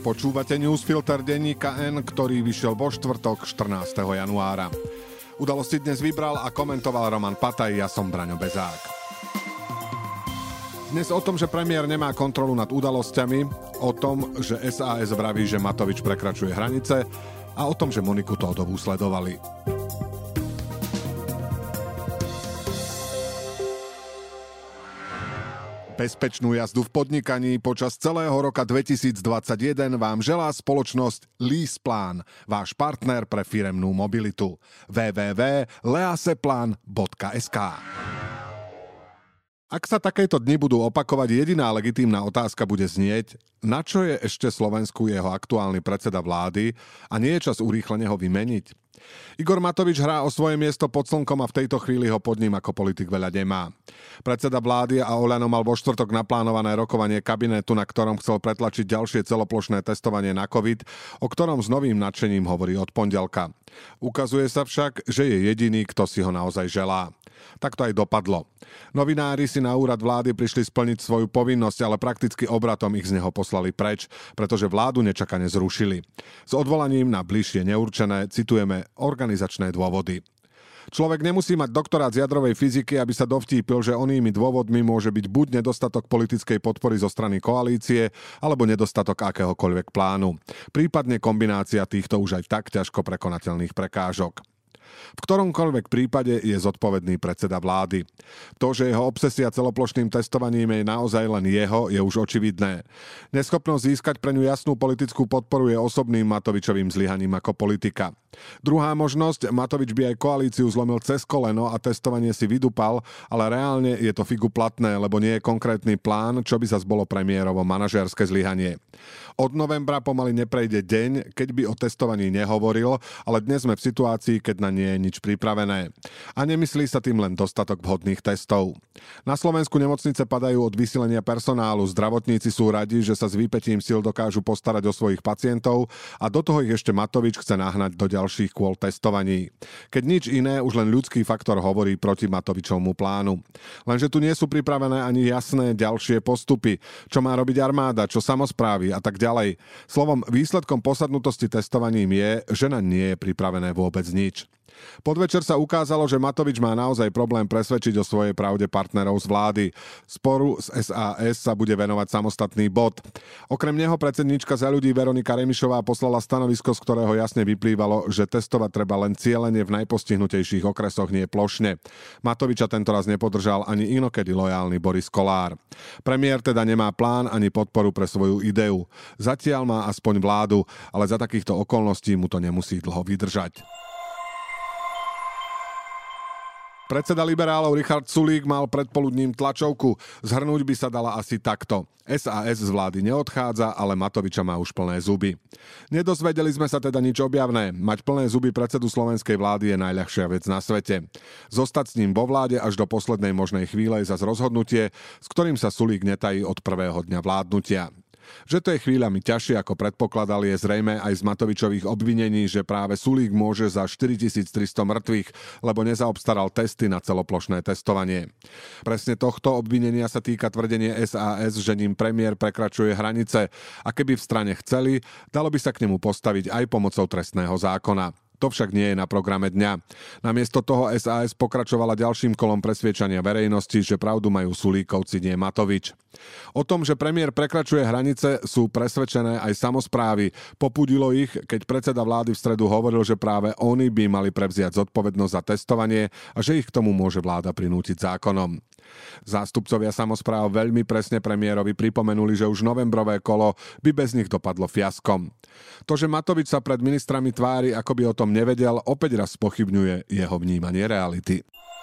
Počúvate newsfilter denníka N, ktorý vyšiel vo štvrtok 14. januára. Udalosti dnes vybral a komentoval Roman Pataj, ja som Braňo Bezák. Dnes o tom, že premiér nemá kontrolu nad udalosťami, o tom, že SAS vraví, že Matovič prekračuje hranice a o tom, že Moniku Tódovú sledovali. Bezpečnú jazdu v podnikaní počas celého roka 2021 vám želá spoločnosť LeasePlan, váš partner pre firemnú mobilitu. www.leaseplan.sk. Ak sa takéto dni budú opakovať, jediná legitímna otázka bude znieť, na čo je ešte Slovensku jeho aktuálny predseda vlády a nie je čas urýchlene ho vymeniť? Igor Matovič hrá o svoje miesto pod slnkom a v tejto chvíli ho pod ním ako politik veľa nemá. Predseda vlády a Oľano mal vo štvrtok naplánované rokovanie kabinetu, na ktorom chcel pretlačiť ďalšie celoplošné testovanie na COVID, o ktorom s novým nadšením hovorí od pondelka. Ukazuje sa však, že je jediný, kto si ho naozaj želá. Tak to aj dopadlo. Novinári si na úrad vlády prišli splniť svoju povinnosť, ale prakticky obratom ich z neho poslali preč, pretože vládu nečakane zrušili. S odvolaním na bližšie neurčené, citujeme, organizačné dôvody. Človek nemusí mať doktorát z jadrovej fyziky, aby sa dovtípil, že onými dôvodmi môže byť buď nedostatok politickej podpory zo strany koalície, alebo nedostatok akéhokoľvek plánu. Prípadne kombinácia týchto už aj tak ťažko prekonateľných prekážok. V ktoromkoľvek prípade je zodpovedný predseda vlády. To, že jeho obsesia celoplošným testovaním je naozaj len jeho, je už očividné. Neschopnosť získať pre ňu jasnú politickú podporu je osobným Matovičovým zlyhaním ako politika. Druhá možnosť, Matovič by aj koalíciu zlomil cez koleno a testovanie si vydupal, ale reálne je to figu platné, lebo nie je konkrétny plán, čo by zas bolo premiérovo manažérske zlyhanie. Od novembra pomaly neprejde deň, keď by o testovaní nehovoril, ale dnes sme v situácii, keď na nie je nič pripravené. A nemyslí sa tým len dostatok vhodných testov. Na Slovensku nemocnice padajú od vysilenia personálu, zdravotníci sú radi, že sa s výpetím síl dokážu postarať o svojich pacientov a do toho ich ešte Matovič chce nahnať do ďalších kôl testovaní. Keď nič iné, už len ľudský faktor hovorí proti Matovičovmu plánu. Lenže tu nie sú pripravené ani jasné ďalšie postupy, čo má robiť armáda, čo samosprávy a tak ďalej. Slovom, výsledkom posadnutosti testovaním je, že na nie je pripravené vôbec nič. Podvečer sa ukázalo, že Matovič má naozaj problém presvedčiť o svojej pravde partnerov z vlády. Sporu s SAS sa bude venovať samostatný bod. Okrem neho predsedníčka Za ľudí Veronika Remišová poslala stanovisko, z ktorého jasne vyplývalo, že testovať treba len cielene v najpostihnutejších okresoch, nie plošne. Matoviča tentoraz nepodržal ani inokedy lojálny Boris Kollár. Premiér teda nemá plán ani podporu pre svoju ideu. Zatiaľ má aspoň vládu, ale za takýchto okolností mu to nemusí dlho vydržať. Predseda liberálov Richard Sulík mal predpoludním tlačovku. Zhrnúť by sa dala asi takto. SAS z vlády neodchádza, ale Matoviča má už plné zuby. Nedozvedeli sme sa teda nič objavné. Mať plné zuby predsedu slovenskej vlády je najľahšia vec na svete. Zostať s ním vo vláde až do poslednej možnej chvíle je zas rozhodnutie, s ktorým sa Sulík netají od prvého dňa vládnutia. Že to je chvíľami ťažšie ako predpokladal, je zrejme aj z Matovičových obvinení, že práve Sulík môže za 4300 mŕtvych, lebo nezaobstaral testy na celoplošné testovanie. Presne tohto obvinenia sa týka tvrdenie SAS, že ním premiér prekračuje hranice a keby v strane chceli, dalo by sa k nemu postaviť aj pomocou trestného zákona. To však nie je na programe dňa. Namiesto toho SAS pokračovala ďalším kolom presviečania verejnosti, že pravdu majú Sulíkovci, nie Matovič. O tom, že premiér prekračuje hranice, sú presvedčené aj samosprávy. Popudilo ich, keď predseda vlády v stredu hovoril, že práve oni by mali prevziať zodpovednosť za testovanie a že ich k tomu môže vláda prinútiť zákonom. Zástupcovia samospráv veľmi presne premiérovi pripomenuli, že už novembrové kolo by bez nich dopadlo fiaskom. To, že Matovič sa pred ministrami tvári, ako by o tom nevedel, opäť raz spochybňuje jeho vnímanie reality.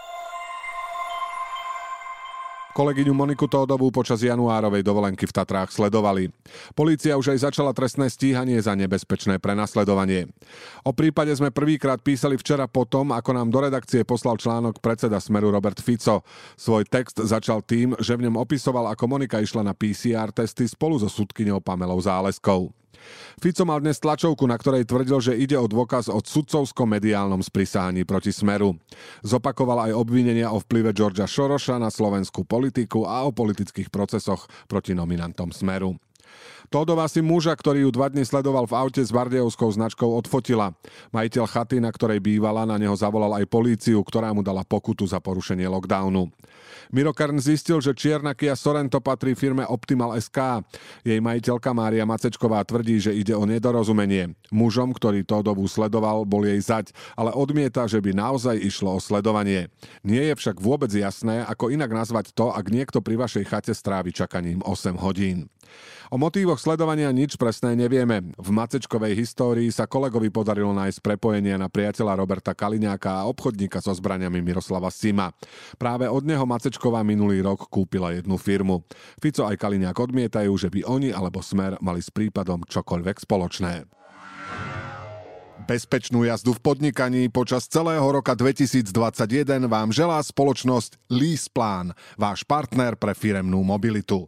Kolegyňu Moniku Tódovú počas januárovej dovolenky v Tatrách sledovali. Polícia už aj začala trestné stíhanie za nebezpečné prenasledovanie. O prípade sme prvýkrát písali včera potom, ako nám do redakcie poslal článok predseda Smeru Robert Fico. Svoj text začal tým, že v ňom opisoval, ako Monika išla na PCR testy spolu so sudkyňou Pamelou Záleskou. Fico mal dnes tlačovku, na ktorej tvrdil, že ide o dôkaz o sudcovsko-mediálnom sprisahaní proti Smeru. Zopakoval aj obvinenia o vplyve Georgea Sorosa na slovenskú politiku a o politických procesoch proti nominantom Smeru. Tódová si muža, ktorý ju 2 dni sledoval v aute s bardejovskou značkou, odfotila. Majiteľ chaty, na ktorej bývala, na neho zavolal aj políciu, ktorá mu dala pokutu za porušenie lockdownu. Miro Kern zistil, že čierna Kia Sorento patrí firme Optimal SK. Jej majiteľka Mária Macečková tvrdí, že ide o nedorozumenie. Mužom, ktorý Tódovú sledoval, bol jej zať, ale odmieta, že by naozaj išlo o sledovanie. Nie je však vôbec jasné, ako inak nazvať to, ak niekto pri vašej chate strávi čakaním 8 hodín. O motívoch sledovania nič presné nevieme. V Macečkovej histórii sa kolegovi podarilo nájsť prepojenie na priateľa Roberta Kaliňáka a obchodníka so zbraniami Miroslava Sima. Práve od neho Macečková minulý rok kúpila jednu firmu. Fico aj Kaliňák odmietajú, že by oni alebo Smer mali s prípadom čokoľvek spoločné. Bezpečnú jazdu v podnikaní počas celého roka 2021 vám želá spoločnosť LeasePlan, váš partner pre firemnú mobilitu.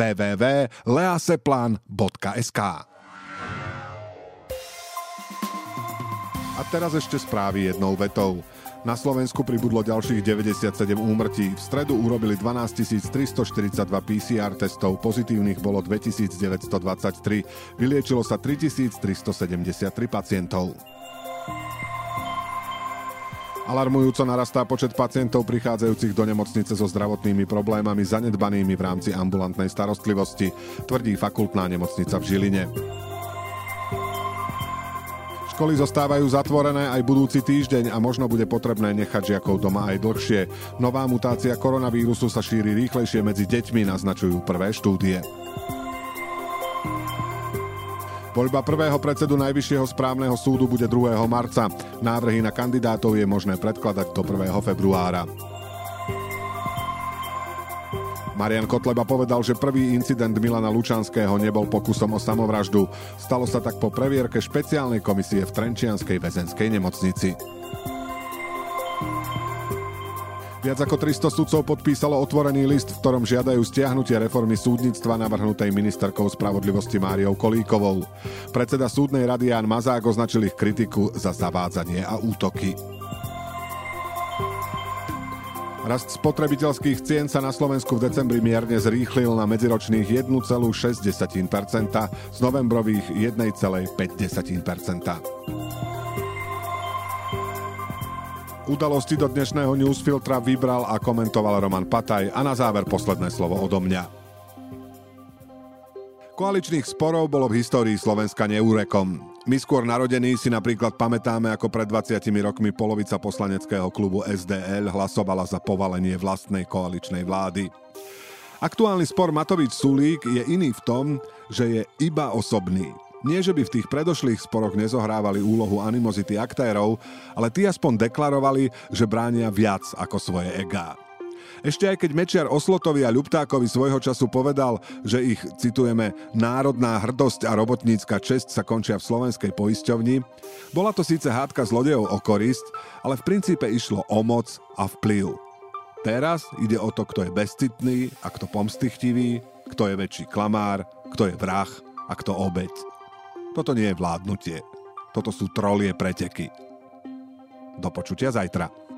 www.leaseplan.sk. A teraz ešte správy jednou vetou. Na Slovensku pribudlo ďalších 97 úmrtí. V stredu urobili 12 342 PCR testov, pozitívnych bolo 2923, vyliečilo sa 3373 pacientov. Alarmujúco narastá počet pacientov prichádzajúcich do nemocnice so zdravotnými problémami zanedbanými v rámci ambulantnej starostlivosti, tvrdí fakultná nemocnica v Žiline. Školy zostávajú zatvorené aj budúci týždeň a možno bude potrebné nechať žiakov doma aj dlhšie. Nová mutácia koronavírusu sa šíri rýchlejšie medzi deťmi, naznačujú prvé štúdie. Voľba prvého predsedu Najvyššieho správneho súdu bude 2. marca. Návrhy na kandidátov je možné predkladať do 1. februára. Marian Kotleba povedal, že prvý incident Milana Lučanského nebol pokusom o samovraždu. Stalo sa tak po previerke špeciálnej komisie v Trenčianskej väzenskej nemocnici. Viac ako 300 sudcov podpísalo otvorený list, v ktorom žiadajú stiahnutie reformy súdnictva navrhnutej ministerkou spravodlivosti Máriou Kolíkovou. Predseda súdnej rady Ján Mazák označil ich kritiku za zavádzanie a útoky. Rast spotrebiteľských cien sa na Slovensku v decembri mierne zrýchlil na medziročných 1,6% z novembrových 1,5%. Udalosti do dnešného newsfiltra vybral a komentoval Roman Pataj a na záver posledné slovo odo mňa. Koaličných sporov bolo v histórii Slovenska neúrekom. My skôr narodení si napríklad pamätáme, ako pred 20 rokmi polovica poslaneckého klubu SDL hlasovala za povalenie vlastnej koaličnej vlády. Aktuálny spor Matovič-Sulík je iný v tom, že je iba osobný. Nie, že by v tých predošlých sporoch nezohrávali úlohu animozity aktérov, ale tí aspoň deklarovali, že bránia viac ako svoje egá. Ešte aj keď Mečiar Oslotovi a Ľuptákovi svojho času povedal, že ich, citujeme, národná hrdosť a robotnícka česť sa končia v slovenskej poisťovni, bola to síce hádka zlodejov o korisť, ale v princípe išlo o moc a vplyv. Teraz ide o to, kto je bezcitný a kto pomstychtivý, kto je väčší klamár, kto je vrah a kto obeť. Toto nie je vládnutie. Toto sú trolie preteky. Do počutia zajtra.